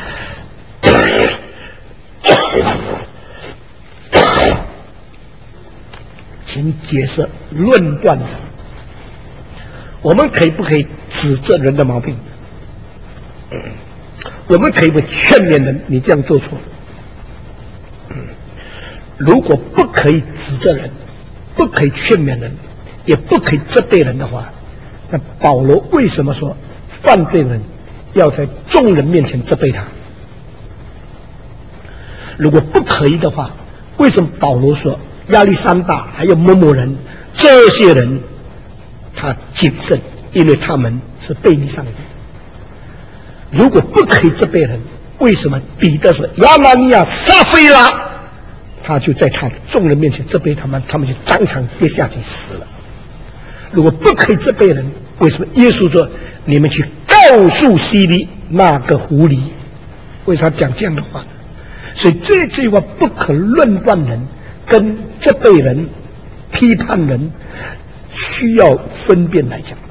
请解释论断的，我们可以不可以指责人的毛病？我们可以不劝勉人，你这样做错。如果不可以指责人，不可以劝勉人，也不可以责备人的话，那保罗为什么说犯罪人要在众人面前责备他？如果不可以的话，为什么保罗说亚历山大还有某某人这些人他谨慎因为他们是背逆上帝。如果不可以责备人，为什么彼得说亚拿尼亚撒非拉？他就在他众人面前责备他们，他们就当场跌下去死了。如果不可以责备人，为什么耶稣说你们去告诉希律那个狐狸？为啥讲这样的话？所以这句话不可论断人，跟责备人、批判人需要分辨来讲。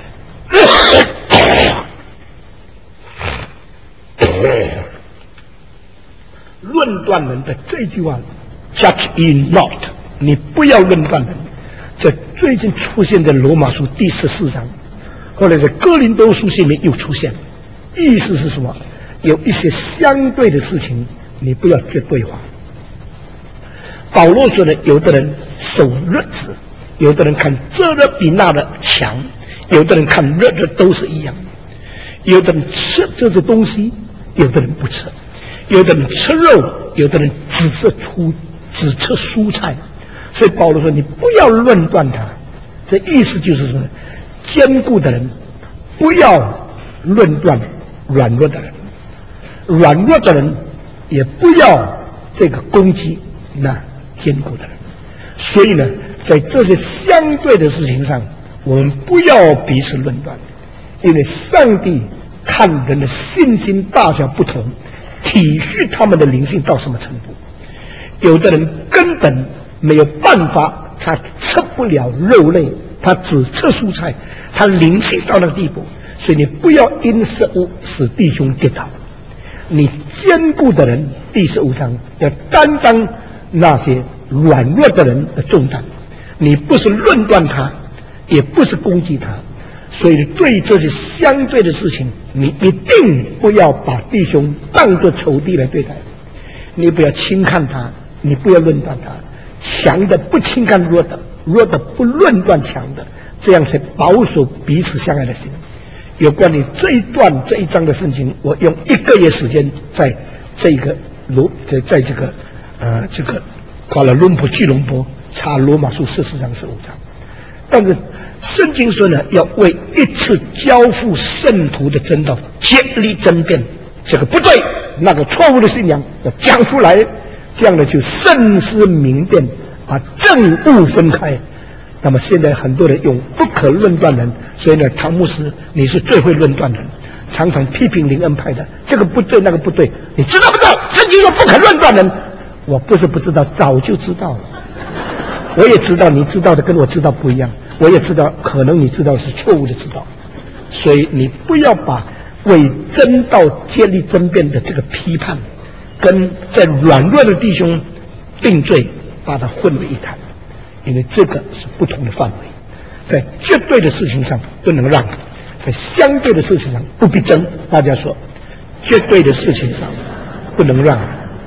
论断人的这句话 ，judge ye not， 你不要论断人。这最近出现在罗马书第十四章，后来在哥林多书信里面又出现，意思是什么？有一些相对的事情，你不要绝对化。保罗说呢，有的人守日子，有的人看这的比那的强，有的人看日子都是一样，有的人吃这些东西，有的人不吃，有的人吃肉，有的人只吃蔬只吃蔬菜。所以保罗说你不要论断他，这意思就是说，坚固的人不要论断软弱的人，软弱的人也不要这个攻击那坚固的人。所以呢，在这些相对的事情上，我们不要彼此论断，因为上帝看人的信心大小不同，体恤他们的灵性到什么程度。有的人根本没有办法，他吃不了肉类，他只吃蔬菜，他灵性到那个地步。所以你不要因食物使弟兄跌倒。你坚固的人，第十五章要担当那些软弱的人的重担。你不是论断他，也不是攻击他。所以对这些相对的事情，你一定不要把弟兄当作仇敌来对待。你不要轻看他，你不要论断他。强的不轻看弱的，弱的不论断强的，这样才保守彼此相爱的心。有关于这一段这一章的圣经，我用一个月时间在这个罗在在这个呃这个夸拉伦坡吉隆坡查罗马书十四章十五章。但是圣经说呢，要为一次交付圣徒的真道竭力争辩，这个不对，那个错误的信仰要讲出来，这样的就慎思明辨，把正误分开。那么现在很多人用不可论断人，所以呢，唐牧师你是最会论断人，常常批评灵恩派的这个不对那个不对，你知道不知道？圣经说不可论断人，我不是不知道，早就知道了。我也知道你知道的跟我知道不一样，我也知道可能你知道是错误的知道，所以你不要把为真道竭力争辩的这个批判，跟在软弱的弟兄定罪，把它混为一谈。因为这个是不同的范围，在绝对的事情上不能让，在相对的事情上不必争。大家说，绝对的事情上不能让，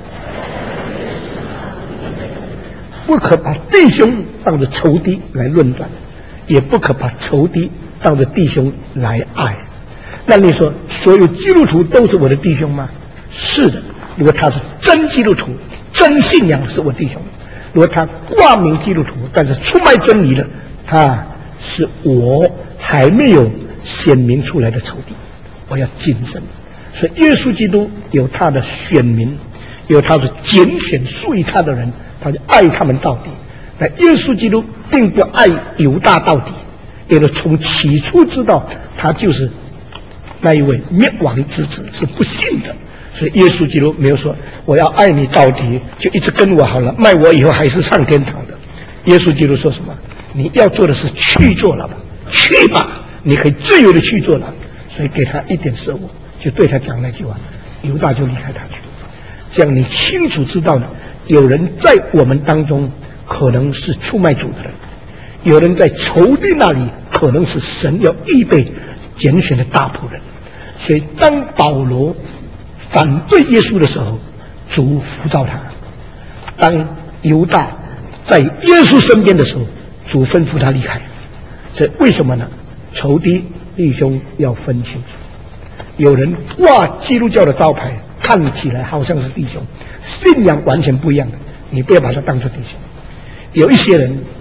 不可把弟兄当作仇敌来论断，也不可把仇敌当作弟兄来爱。那你说，所有基督徒都是我的弟兄吗？是的，如果他是真基督徒，真信仰是我弟兄。如果他挂名基督徒，但是出卖真理了，他是我还没有显明出来的仇敌，我要谨慎。所以耶稣基督有他的选民，有他的拣选属于他的人，他就爱他们到底。但耶稣基督并不爱犹大到底，因为从起初知道他就是那一位灭亡之子，是不信的。所以耶稣基督没有说我要爱你到底，就一直跟我好了，卖我以后还是上天堂的。耶稣基督说什么？你要做的是去做了吧，去吧，你可以自由的去做了。所以给他一点食物，就对他讲那句话，犹大就离开他去。这样你清楚知道了，有人在我们当中可能是出卖主的人，有人在仇敌那里可能是神要预备拣选的大仆人。所以当保罗反对耶稣的时候，主扶照他；当犹大在耶稣身边的时候，主吩咐他离开。这为什么呢？仇敌弟兄要分清楚。有人挂基督教的招牌，看起来好像是弟兄，信仰完全不一样的，你不要把他当作弟兄。有一些人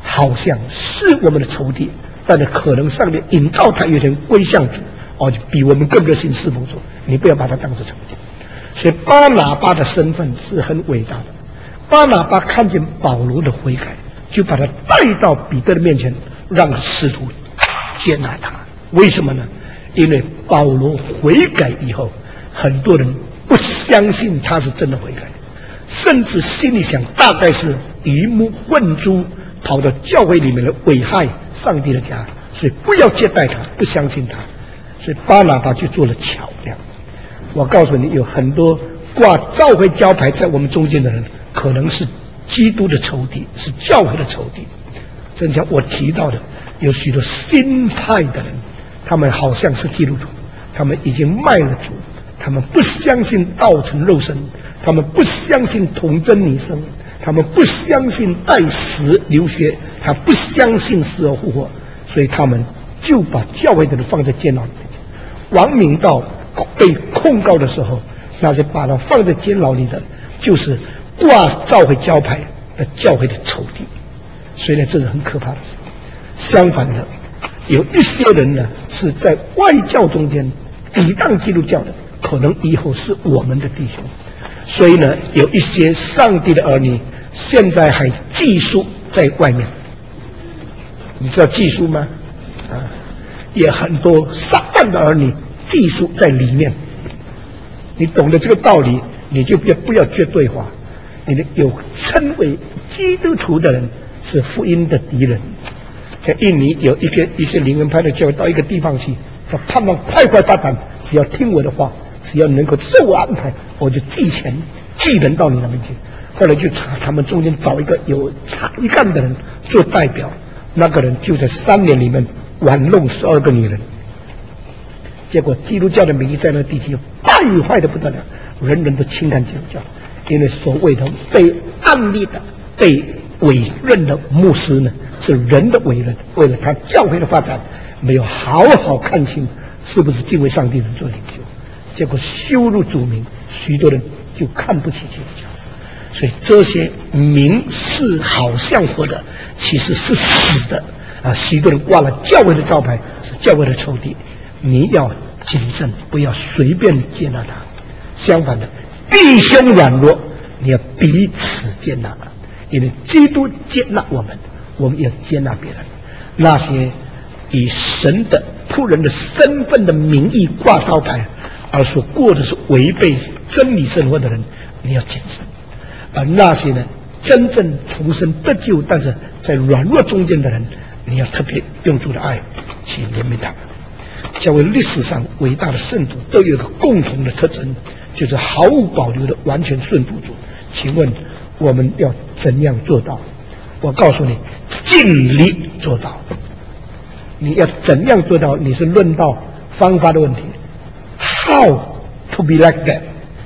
好像是我们的仇敌，但是可能上面引导他有点归向主，哦，比我们更热心侍奉主。你不要把他当作仇敌。所以巴拿巴的身份是很伟大的。巴拿巴看见保罗的悔改，就把他带到彼得的面前，让使徒接纳他。为什么呢？因为保罗悔改以后，很多人不相信他是真的悔改，甚至心里想大概是鱼目混珠，跑到教会里面来危害上帝的家，所以不要接待他，不相信他。所以巴拿巴就做了桥梁。我告诉你，有很多挂教会招牌在我们中间的人，可能是基督的仇敌，是教会的仇敌。正像我提到的，有许多新派的人，他们好像是基督徒，他们已经卖了主，他们不相信道成肉身，他们不相信童真女生，他们不相信代死流血，他不相信死而复活，所以他们就把教会的人放在监牢里面。王明道被控告的时候，那些把他放在监牢里的，就是挂教会招牌的教会的仇敌。所以呢，这是很可怕的事。相反的，有一些人呢是在外教中间抵挡基督教的，可能以后是我们的弟兄。所以呢，有一些上帝的儿女现在还寄宿在外面。你知道寄宿吗？啊，也很多撒旦的儿女寄宿在里面。你懂得这个道理，你就不要不要绝对化。你的有称为基督徒的人是福音的敌人。在印尼有一个一些灵恩派的教会到一个地方去，他盼望快快发展，只要听我的话，只要能够受我安排，我就寄钱寄人到你那边去。后来就查他们中间找一个有才干的人做代表，那个人就在三年里面玩弄十二个女人。结果基督教的名义在那地区败坏的不得了，人人都轻看基督教，因为所谓的被案例的、被委任的牧师呢，是人的委任，为了他教会的发展，没有好好看清是不是敬畏上帝人做领袖，结果羞辱主名，许多人就看不起基督教。所以这些名是好像活的，其实是死的啊！许多人挂了教会的招牌，是教会的仇敌。你要谨慎，不要随便接纳他。相反的，弟兄软弱，你要彼此接纳，因为基督接纳我们，我们要接纳别人。那些以神的仆人的身份的名义挂招牌，而所过的是违背真理生活的人，你要谨慎。而那些呢，真正重生得救，但是在软弱中间的人，你要特别用主的爱去怜悯他们。教会历史上伟大的圣徒都有一个共同的特征，就是毫无保留的完全顺服主。请问我们要怎样做到？我告诉你，尽力做到。你要怎样做到？你是论到方法的问题。How to be like that?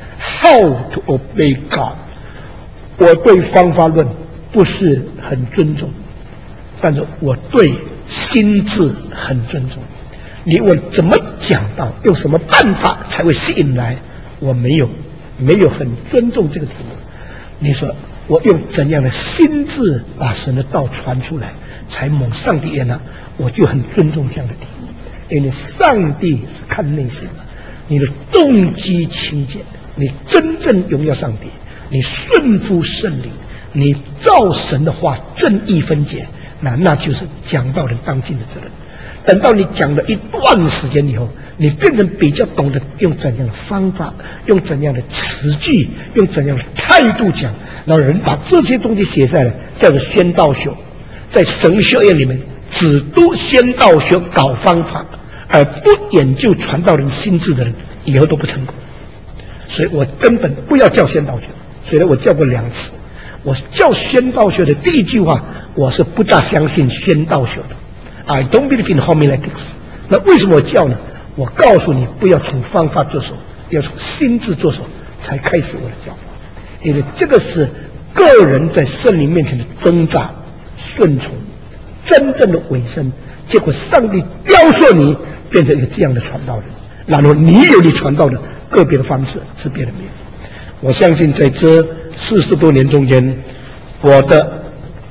How to obey God? 我对方法论不是很尊重，但是我对心智很尊重。你问怎么讲道，用什么办法才会吸引来？我没有，没有很尊重这个题目。你说我用怎样的心智把神的道传出来，才蒙上帝悦纳？我就很尊重这样的题目，因为上帝是看内心的，你的动机清洁，你真正荣耀上帝，你顺服圣灵，你照神的话正义分解，那那就是讲道人当尽的责任。等到你讲了一段时间以后，你变成比较懂得用怎样的方法，用怎样的词句，用怎样的态度讲，让人把这些东西写下来，叫做宣道学。在神学院里面，只读宣道学搞方法，而不研究传道人心智的人，以后都不成功。所以我根本不要叫宣道学，虽然我叫过两次。我叫宣道学的第一句话，我是不大相信宣道学的。I don't believe in homiletics。那为什么我叫呢？我告诉你，不要从方法着手，要从心智着手，才开始我的教法。因为这个是个人在圣灵面前的挣扎、顺从、真正的委身。结果上帝雕塑你变成一个这样的传道人，然后你有你传道的个别的方式是别人没有。我相信在这四十多年中间，我的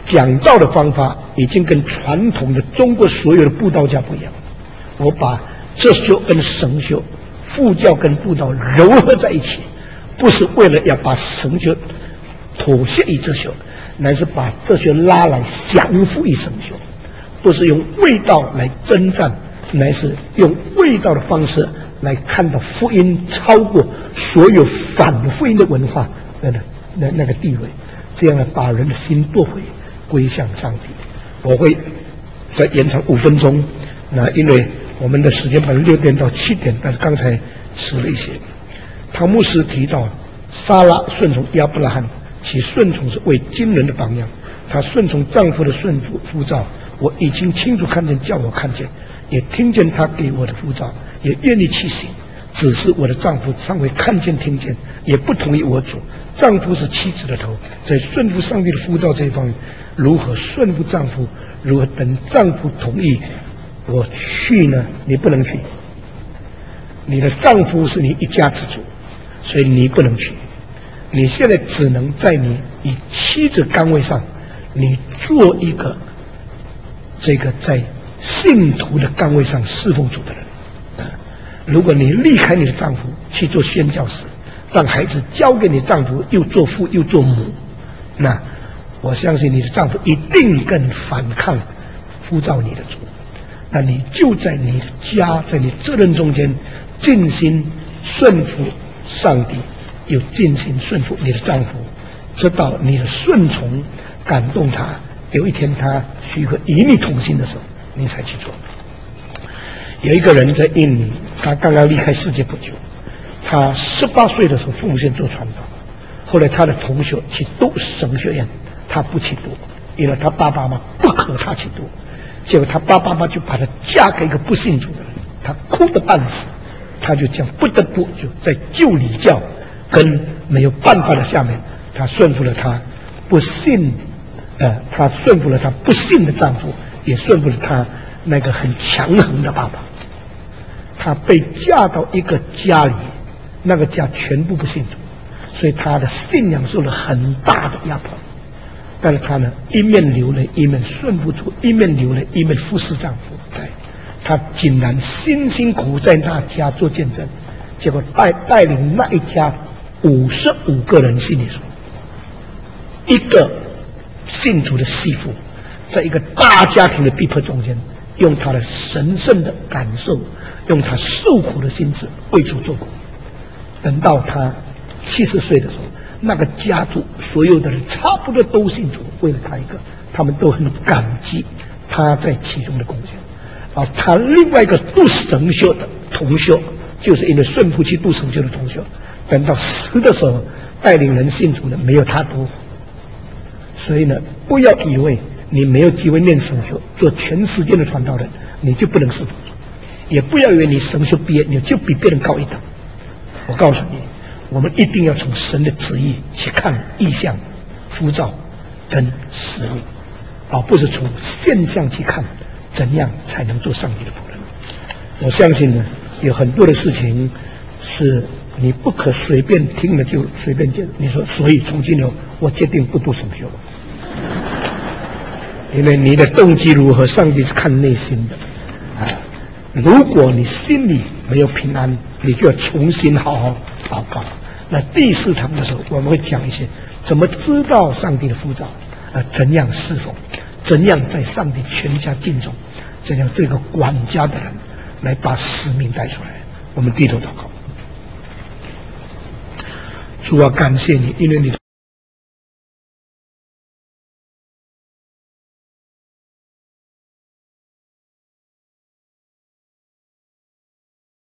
讲道的方法已经跟传统的中国所有的布道家不一样。我把哲学跟神学、佛教跟布道糅合在一起，不是为了要把神学妥协于哲学，乃是把哲学拉来降服于神学，不是用味道来征战，乃是用味道的方式来看到福音超过所有反福音的文化的那那个地位，这样呢，把人的心夺回，归向上帝。我会再延长五分钟，那因为我们的时间本来六点到七点，但是刚才迟了一些。唐牧师提到，撒拉顺从亚伯拉罕，其顺从是为惊人的榜样。她顺从丈夫的顺服呼召，我已经清楚看见，叫我看见，也听见他给我的呼召，也愿意去行。只是我的丈夫尚未看见听见，也不同意我主。丈夫是妻子的头，在顺服上帝的呼召这一方面，如何顺服丈夫？如何等丈夫同意我去呢？你不能去。你的丈夫是你一家之主，所以你不能去。你现在只能在你以妻子岗位上，你做一个这个在信徒的岗位上侍奉主的人。如果你离开你的丈夫去做宣教士，让孩子交给你丈夫，又做父又做母，那我相信你的丈夫一定更反抗呼召你的主。那你就在你的家，在你责任中间尽心顺服上帝，又尽心顺服你的丈夫，直到你的顺从感动他，有一天他许可与你同行的时候，你才去做。有一个人在印尼，他刚刚离开世界不久，他十八岁的时候父母先做传道，后来他的同学去读神学院，他不去读，因为他爸爸妈妈不可他去读，结果他爸爸妈妈就把他嫁给一个不信主的人，他哭得半死，他就这样不得不就在旧礼教跟没有办法的下面，他顺服了他不信，呃，他顺服了他不信的丈夫，也顺服了他那个很强横的爸爸。她被嫁到一个家里，那个家全部不信主，所以她的信仰受了很大的压迫。但是她呢，一面流泪，一面顺服主；一面流泪，一面服侍丈夫。在她竟然辛辛苦苦在那家做见证，结果带带领那一家五十五个人信主。一个信主的媳妇，在一个大家庭的逼迫中间，用她的神圣的感受，用他受苦的心智为主做工。等到他七十岁的时候，那个家族所有的人差不多都信主，为了他一个，他们都很感激他在其中的贡献。啊，他另外一个读神学的同学，就是因为顺服去读神学的同学，等到死的时候，带领人信主的没有他多。所以呢，不要以为你没有机会念神学，做全世界的传道人，你就不能侍奉主。也不要以为你神学毕业你就比别人高一等。我告诉你，我们一定要从神的旨意去看意象、呼召跟使命，而不是从现象去看怎样才能做上帝的仆人。我相信呢，有很多的事情是你不可随便听了就随便接。你说，所以从今以后我决定不读神学了，因为你的动机如何，上帝是看内心的啊。如果你心里没有平安，你就要重新好好祷告。那第四堂的时候，我们会讲一些怎么知道上帝的呼召，啊，怎样侍奉，怎样在上帝全家敬重，怎样这个管家的人来把使命带出来。我们低头祷告。主啊，感谢你，因为你